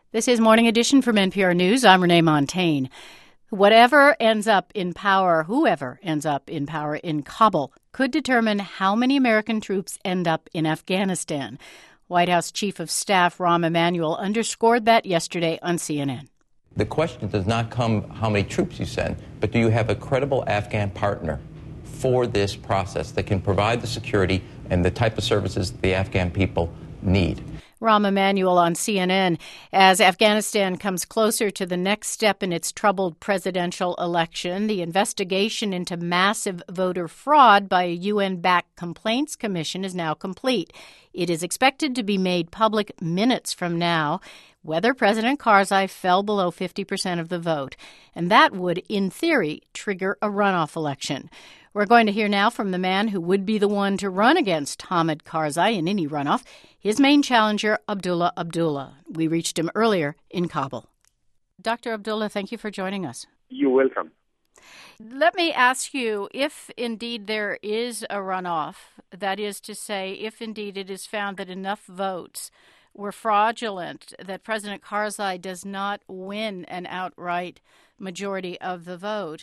This is Morning Edition from NPR News. I'm Renee Montagne. Whoever ends up in power in Kabul could determine how many American troops end up in Afghanistan. White House Chief of Staff Rahm Emanuel underscored that yesterday on CNN. The question does not come how many troops you send, but do you have a credible Afghan partner for this process that can provide the security and the type of services the Afghan people need? Rahm Emanuel on CNN. As Afghanistan comes closer to the next step in its troubled presidential election, the investigation into massive voter fraud by a UN-backed complaints commission is now complete. It is expected to be made public minutes from now whether President Karzai fell below 50% of the vote. And that would, in theory, trigger a runoff election. We're going to hear now from the man who would be the one to run against Hamid Karzai in any runoff, his main challenger, Abdullah Abdullah. We reached him earlier in Kabul. Dr. Abdullah, thank you for joining us. You're welcome. Let me ask you, if indeed there is a runoff, that is to say, if indeed it is found that enough votes were fraudulent, that President Karzai does not win an outright majority of the vote,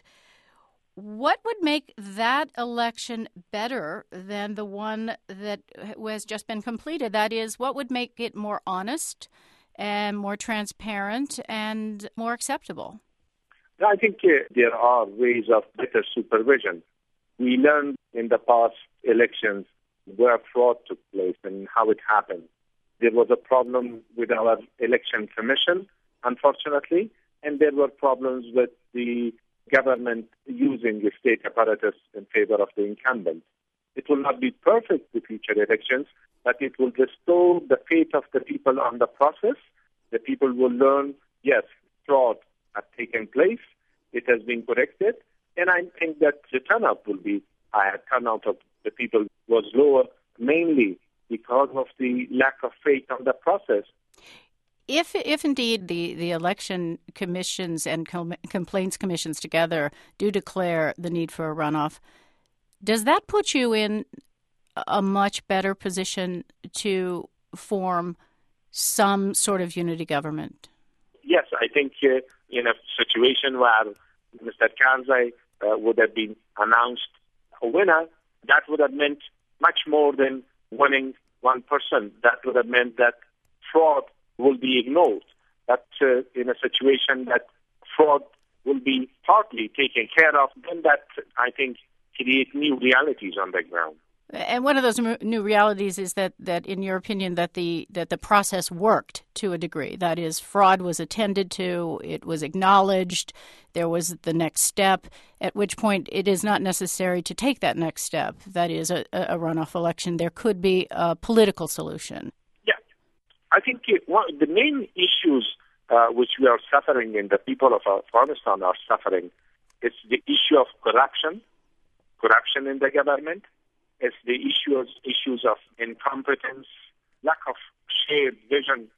what would make that election better than the one that has just been completed? That is, what would make it more honest and more transparent and more acceptable? I think there are ways of better supervision. We learned in the past elections where fraud took place and how it happened. There was a problem with our election commission, unfortunately, and there were problems with the government using the state apparatus in favor of the incumbent. It will not be perfect with future elections, but it will restore the faith of the people on the process. The people will learn, yes, fraud has taken place, it has been corrected, and I think that the turnout will be higher. Turnout of the people was lower, mainly because of the lack of faith on the process. If indeed the election commissions and complaints commissions together do declare the need for a runoff, does that put you in a much better position to form some sort of unity government? Yes, I think in a situation where Mr. Karzai would have been announced a winner, that would have meant much more than winning 1%. That would have meant that fraud will be ignored. But in a situation that fraud will be partly taken care of, then that, I think, create new realities on the ground. And one of those new realities is that in your opinion, that the process worked to a degree. That is, fraud was attended to, it was acknowledged, there was the next step, at which point it is not necessary to take that next step. That is, a runoff election. There could be a political solution. Yeah. I think the main issues which we are suffering and the people of Afghanistan are suffering is the issue of corruption in the government. It's the issues of incompetence, lack of shared vision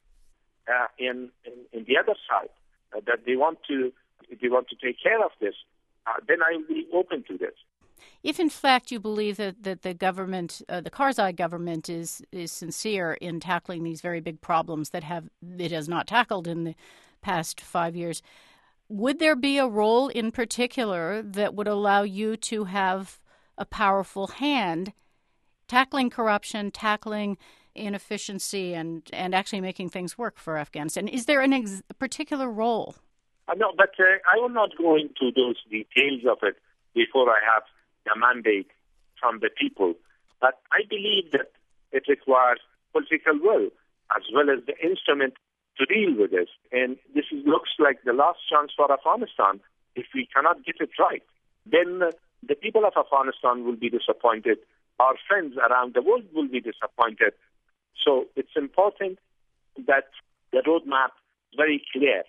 in the other side. That they want to take care of this. Then I will be open to this. If in fact you believe that the government, the Karzai government, is sincere in tackling these very big problems that it has not tackled in the past 5 years, would there be a role in particular that would allow you to have a powerful hand tackling corruption, tackling inefficiency, and actually making things work for Afghanistan? Is there a particular role? No, but I will not go into those details of it before I have the mandate from the people. But I believe that it requires political will as well as the instrument to deal with this. And this looks like the last chance for Afghanistan. If we cannot get it right, then the people of Afghanistan will be disappointed. Our friends around the world will be disappointed. So it's important that the roadmap is very clear.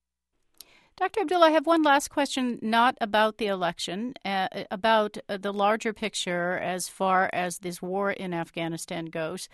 Dr. Abdullah, I have one last question, not about the election, about the larger picture as far as this war in Afghanistan goes.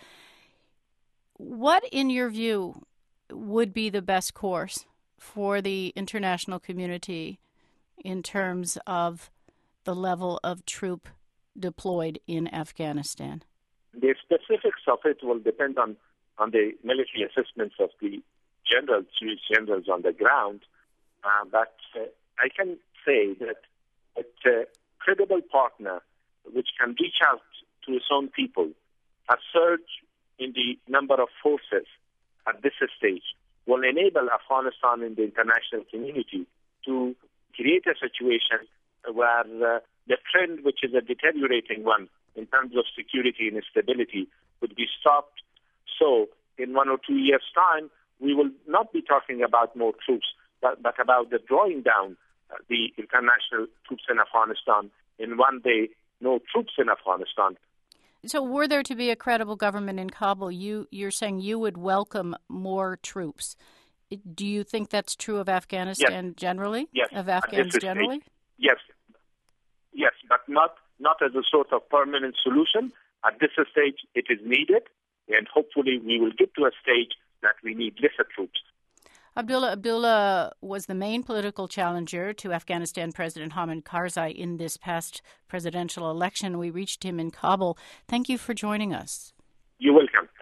What, in your view, would be the best course for the international community in terms of the level of troop deployed in Afghanistan? The specifics of it will depend on the military assessments of the generals, Jewish generals on the ground. But I can say that a credible partner which can reach out to its own people, a surge in the number of forces at this stage will enable Afghanistan and the international community to create a situation where the trend, which is a deteriorating one in terms of security and stability, would be stopped. So in 1 or 2 years' time, we will not be talking about more troops, but about the drawing down the international troops in Afghanistan. In one day, no troops in Afghanistan. So were there to be a credible government in Kabul, you're saying you would welcome more troops. Do you think that's true of Afghanistan generally? Yes. Of Afghans generally? Yes. Yes, but not as a sort of permanent solution. At this stage, it is needed, and hopefully we will get to a stage that we need lesser troops. Abdullah was the main political challenger to Afghanistan President Hamid Karzai in this past presidential election. We reached him in Kabul. Thank you for joining us. You're welcome.